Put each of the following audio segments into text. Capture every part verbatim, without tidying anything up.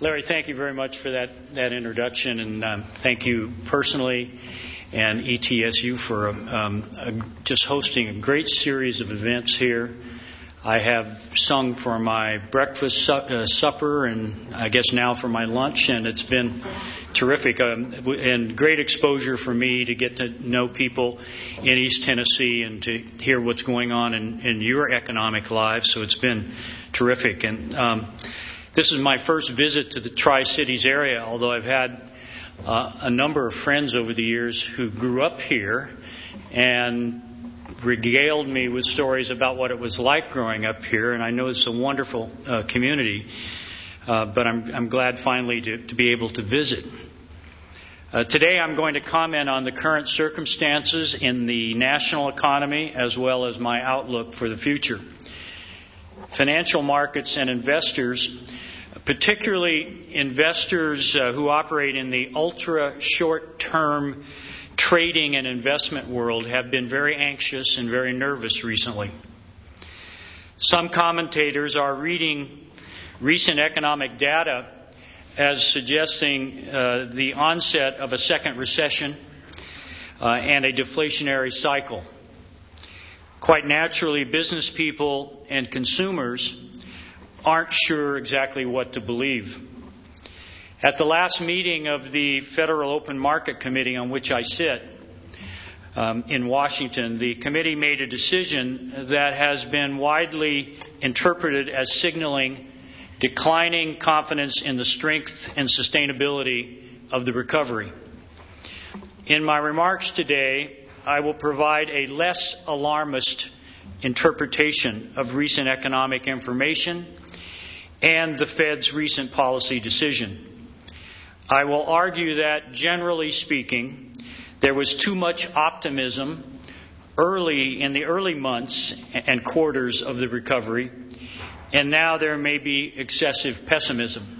Larry, thank you very much for that, that introduction, and um, thank you personally and E T S U for um, a, just hosting a great series of events here. I have sung for my breakfast su- uh, supper and I guess now for my lunch, and it's been terrific um, and great exposure for me to get to know people in East Tennessee and to hear what's going on in, in your economic lives. So it's been terrific. And um, this is my first visit to the Tri-Cities area, although I've had uh, a number of friends over the years who grew up here and regaled me with stories about what it was like growing up here. And I know it's a wonderful uh, community, uh, but I'm, I'm glad finally to, to be able to visit. Uh, today I'm going to comment on the current circumstances in the national economy as well as my outlook for the future. Financial markets and investors, particularly investors uh, who operate in the ultra short-term trading and investment world, have been very anxious and very nervous recently. Some commentators are reading recent economic data as suggesting uh, the onset of a second recession uh, and a deflationary cycle. Quite naturally, business people and consumers aren't sure exactly what to believe. At the last meeting of the Federal Open Market Committee, on which I sit um, in Washington, the committee made a decision that has been widely interpreted as signaling declining confidence in the strength and sustainability of the recovery. In my remarks today, I will provide a less alarmist interpretation of recent economic information and the Fed's recent policy decision. I will argue that, generally speaking, there was too much optimism early in the early months and quarters of the recovery, and now there may be excessive pessimism.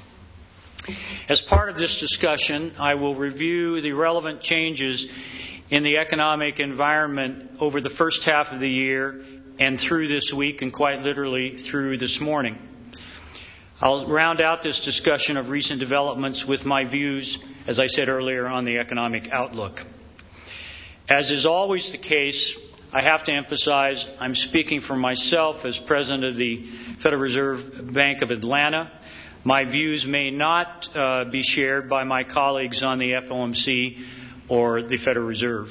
As part of this discussion, I will review the relevant changes in the economic environment over the first half of the year and through this week, and quite literally through this morning. I'll round out this discussion of recent developments with my views, as I said earlier, on the economic outlook. As is always the case, I have to emphasize I'm speaking for myself as president of the Federal Reserve Bank of Atlanta. My views may not uh, be shared by my colleagues on the F O M C or the Federal Reserve.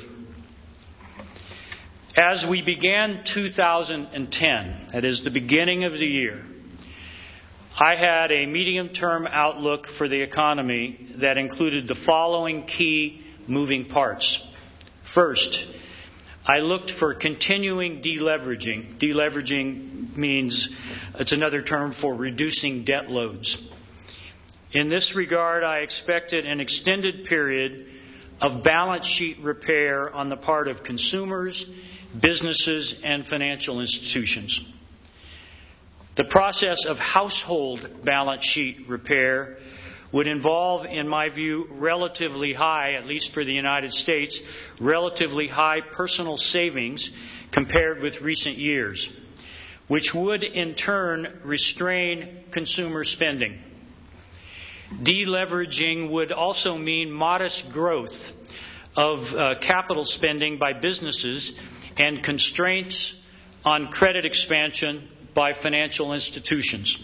As we began two thousand ten, that is the beginning of the year, I had a medium-term outlook for the economy that included the following key moving parts. First, I looked for continuing deleveraging. Deleveraging means it's another term for reducing debt loads. In this regard, I expected an extended period of balance sheet repair on the part of consumers, businesses, and financial institutions. The process of household balance sheet repair would involve, in my view, relatively high, at least for the United States, relatively high personal savings compared with recent years, which would in turn restrain consumer spending. Deleveraging would also mean modest growth of uh, capital spending by businesses and constraints on credit expansion by financial institutions.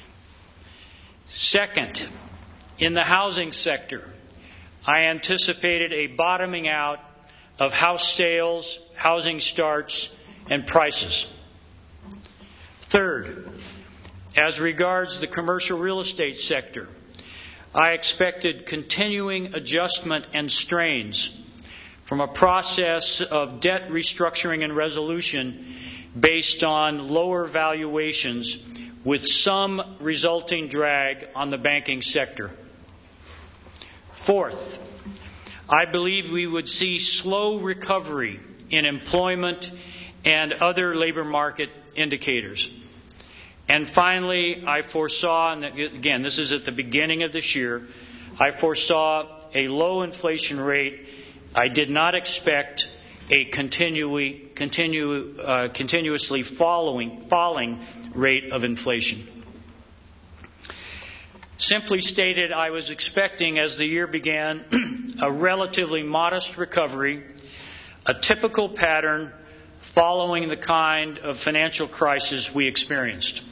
Second, in the housing sector, I anticipated a bottoming out of house sales, housing starts, and prices. Third, as regards the commercial real estate sector, I expected continuing adjustment and strains from a process of debt restructuring and resolution based on lower valuations, with some resulting drag on the banking sector. Fourth, I believe we would see slow recovery in employment and other labor market indicators. And finally, I foresaw, and again, this is at the beginning of this year, I foresaw a low inflation rate. I did not expect a continue, continue, uh, continuously following, falling rate of inflation. Simply stated, I was expecting, as the year began, a relatively modest recovery, a typical pattern following the kind of financial crisis we experienced.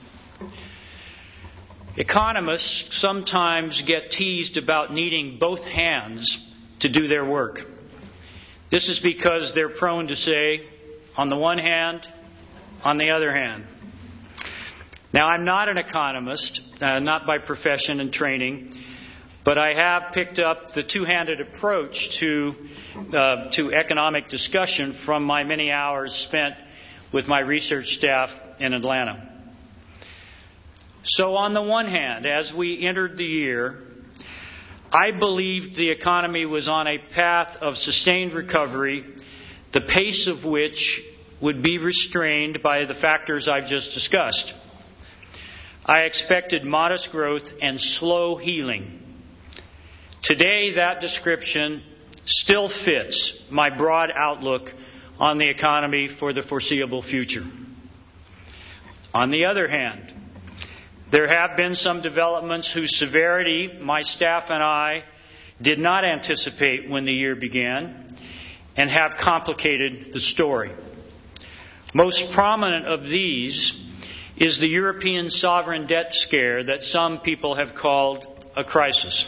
Economists sometimes get teased about needing both hands to do their work. This is because they're prone to say, on the one hand, on the other hand. Now, I'm not an economist, uh, not by profession and training, but I have picked up the two-handed approach to uh, to economic discussion from my many hours spent with my research staff in Atlanta. So on the one hand, as we entered the year, I believed the economy was on a path of sustained recovery, the pace of which would be restrained by the factors I've just discussed. I expected modest growth and slow healing. Today, that description still fits my broad outlook on the economy for the foreseeable future. On the other hand, there have been some developments whose severity my staff and I did not anticipate when the year began and have complicated the story. Most prominent of these is the European sovereign debt scare that some people have called a crisis.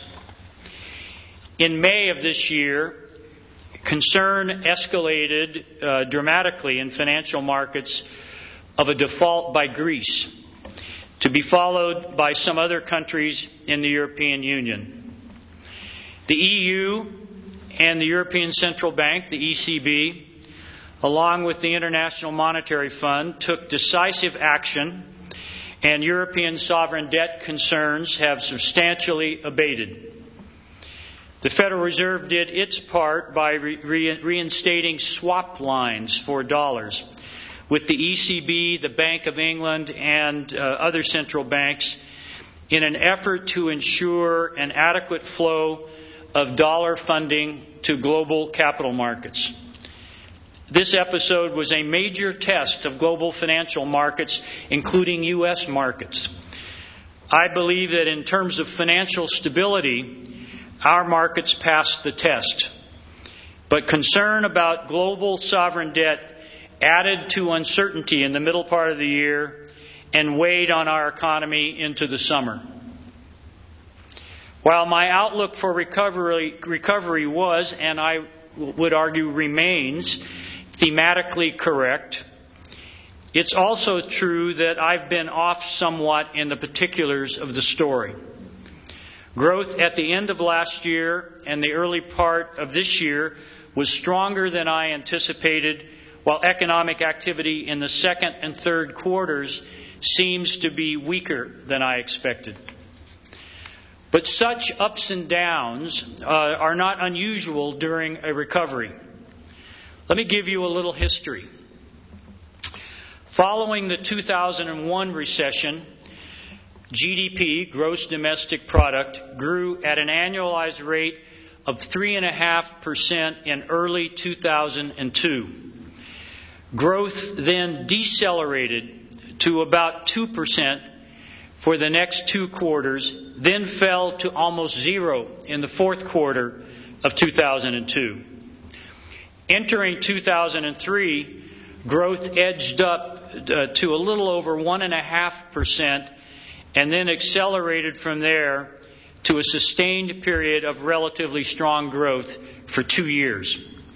In May of this year, concern escalated uh, dramatically in financial markets of a default by Greece, to be followed by some other countries in the European Union. The E U and the European Central Bank, the E C B, along with the International Monetary Fund, took decisive action, and European sovereign debt concerns have substantially abated. The Federal Reserve did its part by re- re- reinstating swap lines for dollars, with the E C B, the Bank of England, and uh, other central banks in an effort to ensure an adequate flow of dollar funding to global capital markets. This episode was a major test of global financial markets, including U S markets. I believe that in terms of financial stability, our markets passed the test. But concern about global sovereign debt added to uncertainty in the middle part of the year and weighed on our economy into the summer. While my outlook for recovery, recovery was, and I would argue remains, thematically correct, it's also true that I've been off somewhat in the particulars of the story. Growth at the end of last year and the early part of this year was stronger than I anticipated, while economic activity in the second and third quarters seems to be weaker than I expected. But such ups and downs uh, are not unusual during a recovery. Let me give you a little history. Following the two thousand one recession, G D P, gross domestic product, grew at an annualized rate of three point five percent in early two thousand two. Growth then decelerated to about two percent for the next two quarters, then fell to almost zero in the fourth quarter of two thousand two. Entering two thousand three, growth edged up uh, to a little over one point five percent and then accelerated from there to a sustained period of relatively strong growth for two years.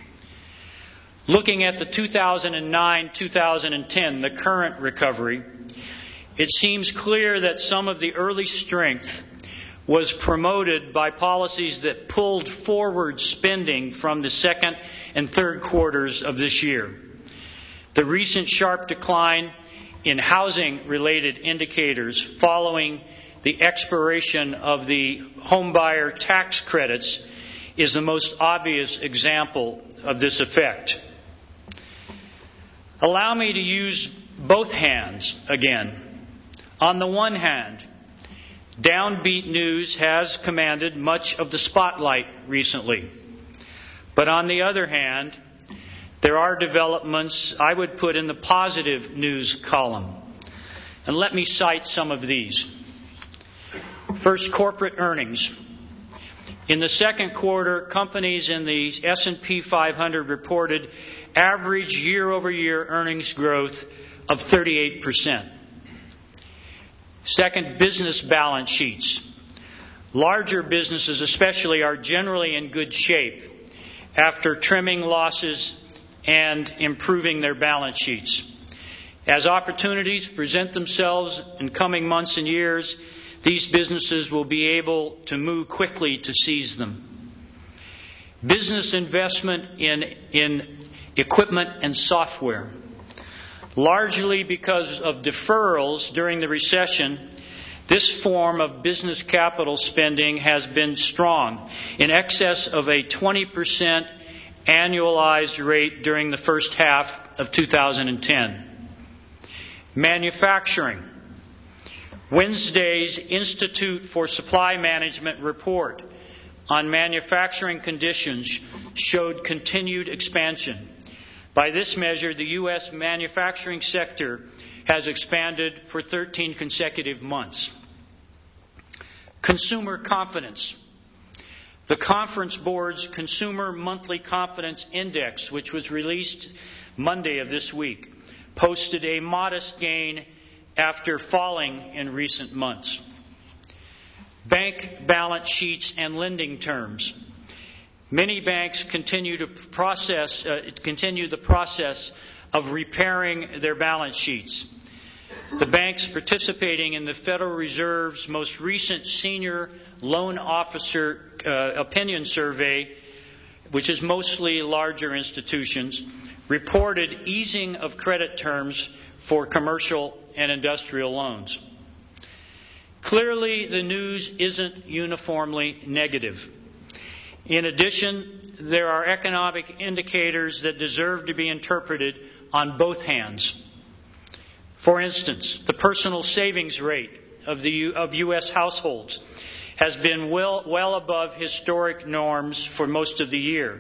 Looking at the two thousand nine to two thousand ten, the current recovery, it seems clear that some of the early strength was promoted by policies that pulled forward spending from the second and third quarters of this year. The recent sharp decline in housing-related indicators following the expiration of the homebuyer tax credits is the most obvious example of this effect. Allow me to use both hands again. On the one hand, downbeat news has commanded much of the spotlight recently. But on the other hand, there are developments I would put in the positive news column. And let me cite some of these. First, corporate earnings. In the second quarter, companies in the S and P five hundred reported average year-over-year earnings growth of thirty-eight percent. Second, business balance sheets. Larger businesses especially are generally in good shape after trimming losses and improving their balance sheets. As opportunities present themselves in coming months and years, these businesses will be able to move quickly to seize them. Business investment in, in equipment and software. Largely because of deferrals during the recession, this form of business capital spending has been strong, in excess of a twenty percent annualized rate during the first half of two thousand ten. Manufacturing. Wednesday's Institute for Supply Management report on manufacturing conditions showed continued expansion. By this measure, the U S manufacturing sector has expanded for thirteen consecutive months. Consumer confidence. The Conference Board's Consumer Monthly Confidence Index, which was released Monday of this week, posted a modest gain after falling in recent months. Bank balance sheets and lending terms. Many banks continue to process, uh, continue the process of repairing their balance sheets. The banks participating in the Federal Reserve's most recent Senior Loan Officer uh, Opinion Survey, which is mostly larger institutions, reported easing of credit terms for commercial and industrial loans. Clearly, the news isn't uniformly negative. In addition, there are economic indicators that deserve to be interpreted on both hands. For instance, the personal savings rate of the U, of U S households has been well, well above historic norms for most of the year.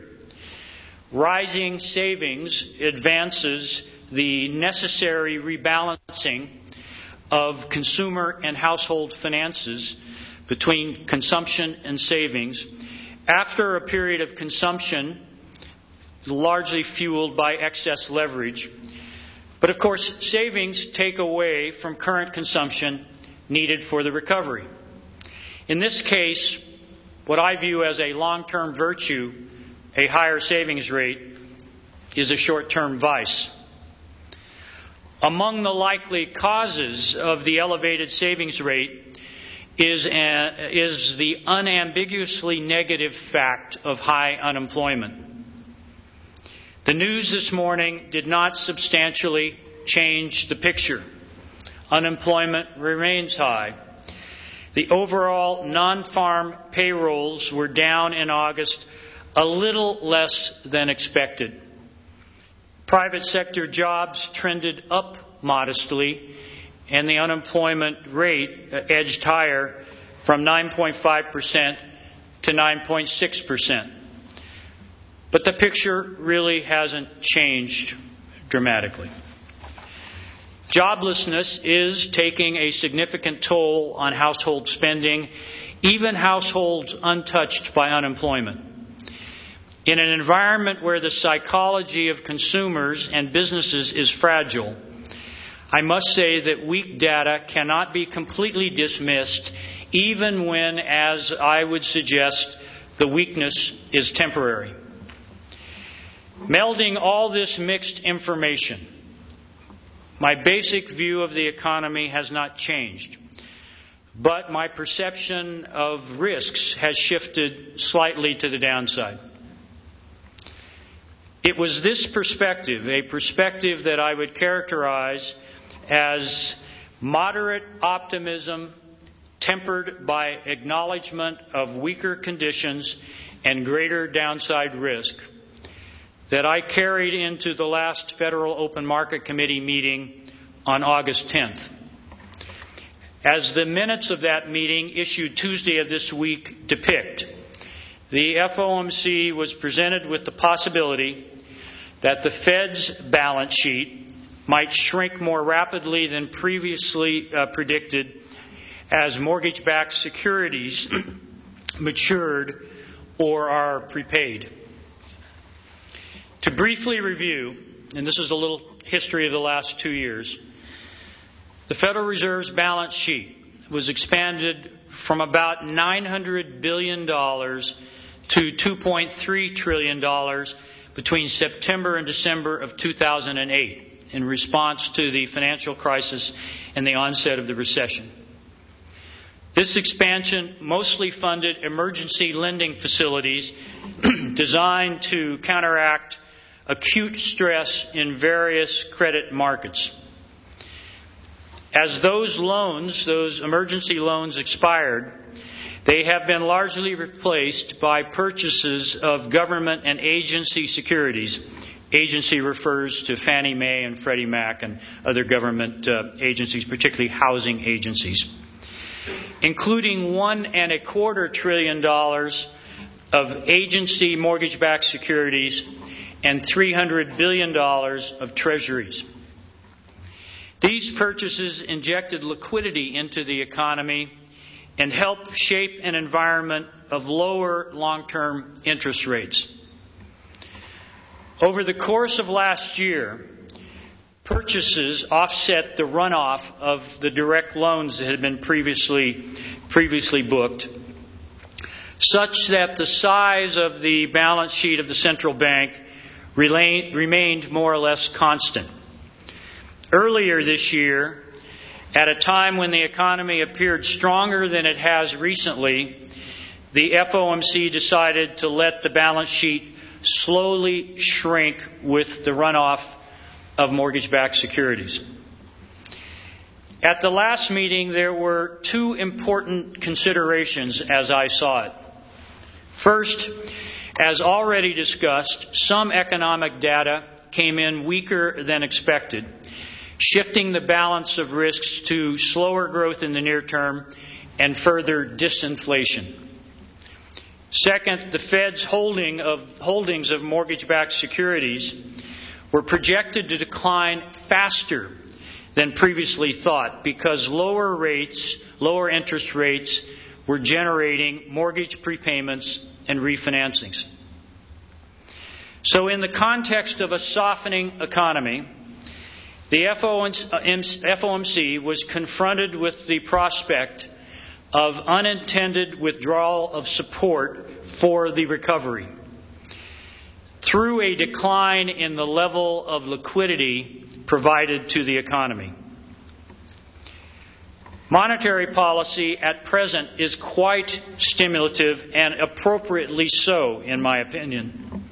Rising savings advances the necessary rebalancing of consumer and household finances between consumption and savings after a period of consumption largely fueled by excess leverage. But of course, savings take away from current consumption needed for the recovery. In this case, what I view as a long-term virtue, a higher savings rate, is a short-term vice. Among the likely causes of the elevated savings rate is, a, is the unambiguously negative fact of high unemployment. The news this morning did not substantially change the picture. Unemployment remains high. The overall non-farm payrolls were down in August a little less than expected. Private sector jobs trended up modestly, and the unemployment rate edged higher from nine point five percent to nine point six percent. But the picture really hasn't changed dramatically. Joblessness is taking a significant toll on household spending, even households untouched by unemployment. In an environment where the psychology of consumers and businesses is fragile, I must say that weak data cannot be completely dismissed, even when, as I would suggest, the weakness is temporary. Melding all this mixed information, my basic view of the economy has not changed, but my perception of risks has shifted slightly to the downside. It was this perspective, a perspective that I would characterize as moderate optimism tempered by acknowledgement of weaker conditions and greater downside risk, that I carried into the last Federal Open Market Committee meeting on August tenth. As the minutes of that meeting issued Tuesday of this week depict, the F O M C was presented with the possibility that the Fed's balance sheet might shrink more rapidly than previously uh, predicted as mortgage-backed securities matured or are prepaid. To briefly review, and this is a little history of the last two years, the Federal Reserve's balance sheet was expanded from about nine hundred billion dollars to two point three trillion dollars between September and December of two thousand eight in response to the financial crisis and the onset of the recession. This expansion mostly funded emergency lending facilities designed to counteract acute stress in various credit markets. As those loans, those emergency loans expired, they have been largely replaced by purchases of government and agency securities. Agency refers to Fannie Mae and Freddie Mac and other government uh, agencies, particularly housing agencies, including one and a quarter trillion dollars of agency mortgage-backed securities and three hundred billion dollars of treasuries. These purchases injected liquidity into the economy and helped shape an environment of lower long-term interest rates. Over the course of last year, purchases offset the runoff of the direct loans that had been previously, previously booked, such that the size of the balance sheet of the central bank remained more or less constant. Earlier this year, at a time when the economy appeared stronger than it has recently, the F O M C decided to let the balance sheet slowly shrink with the runoff of mortgage-backed securities. At the last meeting, there were two important considerations as I saw it. First, as already discussed, some economic data came in weaker than expected, shifting the balance of risks to slower growth in the near term and further disinflation. Second, the Fed's holding of, holdings of mortgage-backed securities were projected to decline faster than previously thought because lower rates, lower interest rates were generating mortgage prepayments and refinancings. So in the context of a softening economy, the F O M C was confronted with the prospect of unintended withdrawal of support for the recovery through a decline in the level of liquidity provided to the economy. Monetary policy at present is quite stimulative and appropriately so, in my opinion.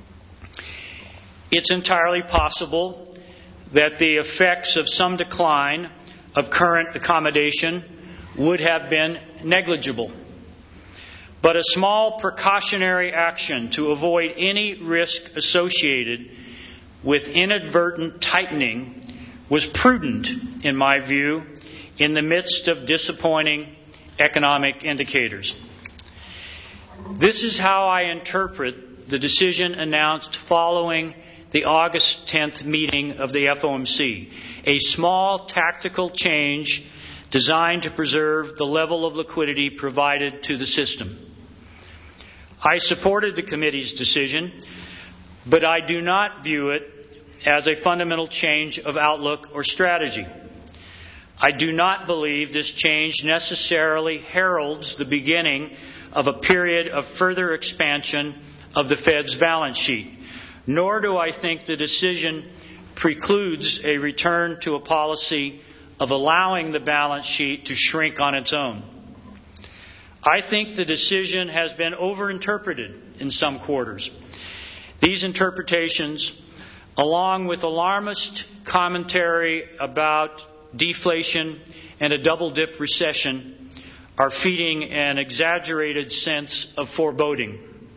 It's entirely possible that the effects of some decline of current accommodation would have been negligible. But a small precautionary action to avoid any risk associated with inadvertent tightening was prudent, in my view, in the midst of disappointing economic indicators. This is how I interpret the decision announced following the August tenth meeting of the F O M C, a small tactical change designed to preserve the level of liquidity provided to the system. I supported the committee's decision, but I do not view it as a fundamental change of outlook or strategy. I do not believe this change necessarily heralds the beginning of a period of further expansion of the Fed's balance sheet, nor do I think the decision precludes a return to a policy of allowing the balance sheet to shrink on its own. I think the decision has been overinterpreted in some quarters. These interpretations, along with alarmist commentary about deflation and a double-dip recession, are feeding an exaggerated sense of foreboding.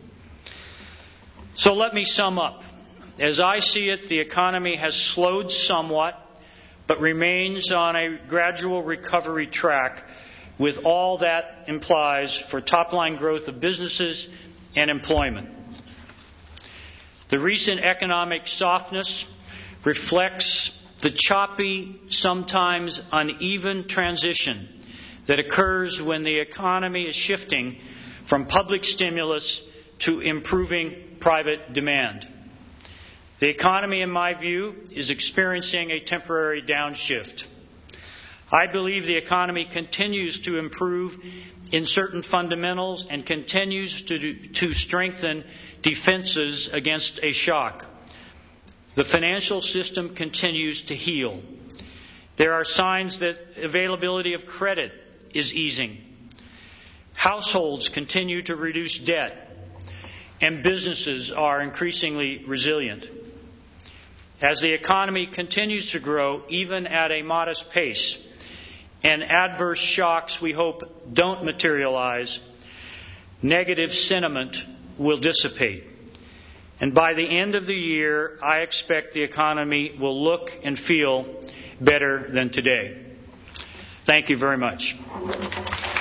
So let me sum up. As I see it, the economy has slowed somewhat, but remains on a gradual recovery track with all that implies for top-line growth of businesses and employment. The recent economic softness reflects the choppy, sometimes uneven transition that occurs when the economy is shifting from public stimulus to improving private demand. The economy, in my view, is experiencing a temporary downshift. I believe the economy continues to improve in certain fundamentals and continues to, to strengthen defenses against a shock. The financial system continues to heal. There are signs that availability of credit is easing. Households continue to reduce debt, and businesses are increasingly resilient. As the economy continues to grow, even at a modest pace, and adverse shocks we hope don't materialize, negative sentiment will dissipate. And by the end of the year, I expect the economy will look and feel better than today. Thank you very much.